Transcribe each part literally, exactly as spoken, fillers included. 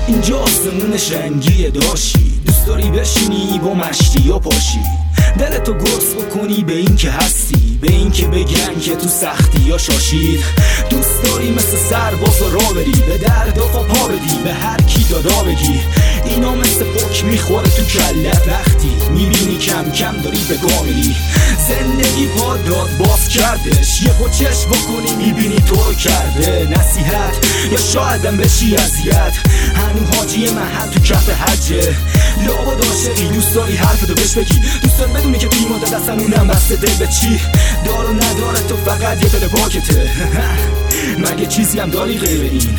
اینجا آسمونش رنگی داشی، دوست داری بشینی با مشتی یا پاشی، دلتو گرس بکنی به این که هستی، به این که بگن که تو سختی یا شاشید. دوست داری مثل سرباز راه بری، به درد و پا بدی، به هر کی دادا بگی. اینا مثل پک میخوره تو کلت وقتی میبینی کم کم داری به گا میری. زندگی پا داد باز کردش، یه پا چشم بکنی میبینی تو رو کرده نصیحت، یا شایدم بشی اذیت. هنو حاجی محل تو کف حجه، لابا داشقی دوست داری حرفتو بهش بگی، دوست داری بدونی که بیمانده دستن اونم بسته دل به چی. دار و نداره تو فقط یه دل باکته مگه چیزی هم داری غیر این؟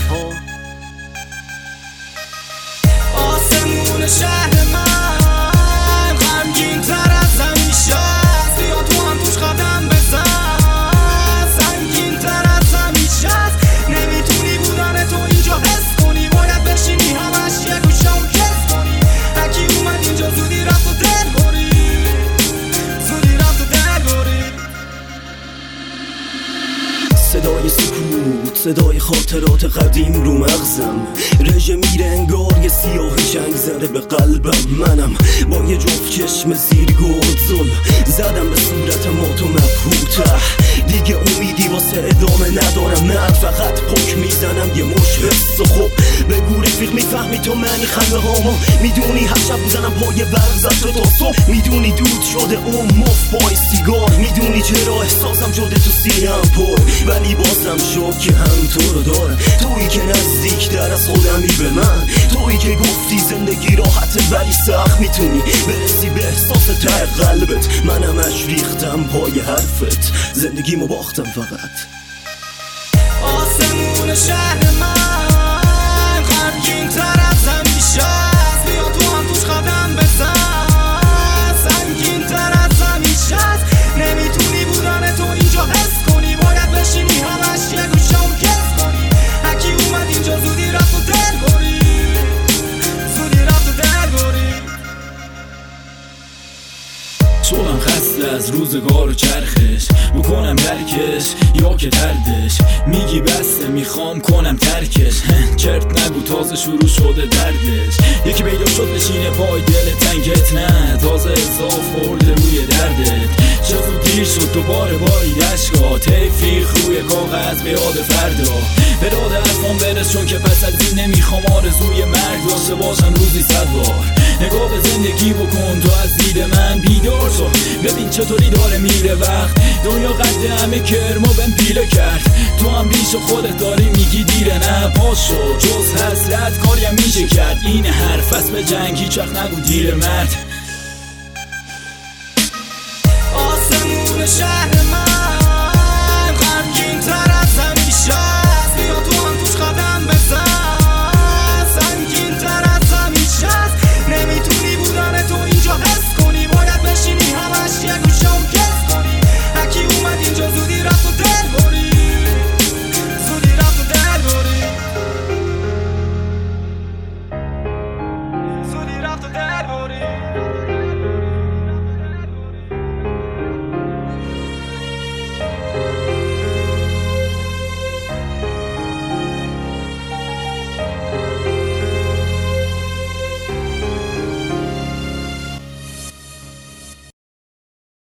آسمون شهر من غمگین تر از همیشه است، بیا تو هم توش قدم بزن، سنگین تر از همیشه است. نمیتونی بودن تو اینجا حس کنی، باید بشینی همش یه گوشه و کس کنی. هکی اومد اینجا زودی رفت و دل باری، زودی رفت و دل باری. صدای سکوت، صدای خاطرات قدیم رو مغزم، رژه میره انگار یه سیاه جنگ زده به قلبم. منم با یه جفت چشم زیر گرزل زدم به صورت مات و مبهوته، دیگه امیدی واسه ادامه ندارم. من فقط پک میزنم یه مش حس و خب بگو رفیق میفهمی تو منی خنده هامو، میدونی هر شب بزنم پای برق زد تو تا صبح، میدونی دود شده اون مف پای سیگار، میدونی چرا احساسم شده تو سینم پر، ولی بازم شد که هم تو رو دارم. تویی که نزدیک در از خودمی به من، تویی که گفتی زندگی راحته ولی سخت میتونی برسی به احساس ته قلبت. منم اش ریختم پای حرفت، زندگیمو باختم فقط. آسمون شهر من غمگین تر از همیشه است، بیا تو هم توش قدم بزن، سنگین تر از همیشه است. نمیتونی بودن تو اینجا حس کنی، باید بشینی همش یه گوشه و کس کنی. هکی اومد اینجا زودی رفت و دل باری، زودی رفت و دل باری. شدم خسته از روزگار و چرخش، بکنم درکش یا که دردش. میگی بسته میخوام کنم ترکش، چرت نگو تازه شروع شده دردش. یکی پیدا شد بشینه پای دل تنگت، نه تازه اضاف خورده روی دردت. چه زود دیر شد دوباره باری دشگاه، تفریخ روی کاغذ به یاد فردا. به داد حرفان برس چون که پس از این نمیخوام آرزوی مرگ داشته باشم روزی صد بار. نگاه به زندگی بکن تو از دید من بیدار شو، ببین چطوری داره میره وقت. دنیا قد همه کرمو بهم پیله کرد، تو هم ریش خودت داری میگی دیره. نه پاشو جز حسرت کاریم میشه کرد، این حرف است به جنگ هیچ وقت نگو دیر مرد. آسمون شهر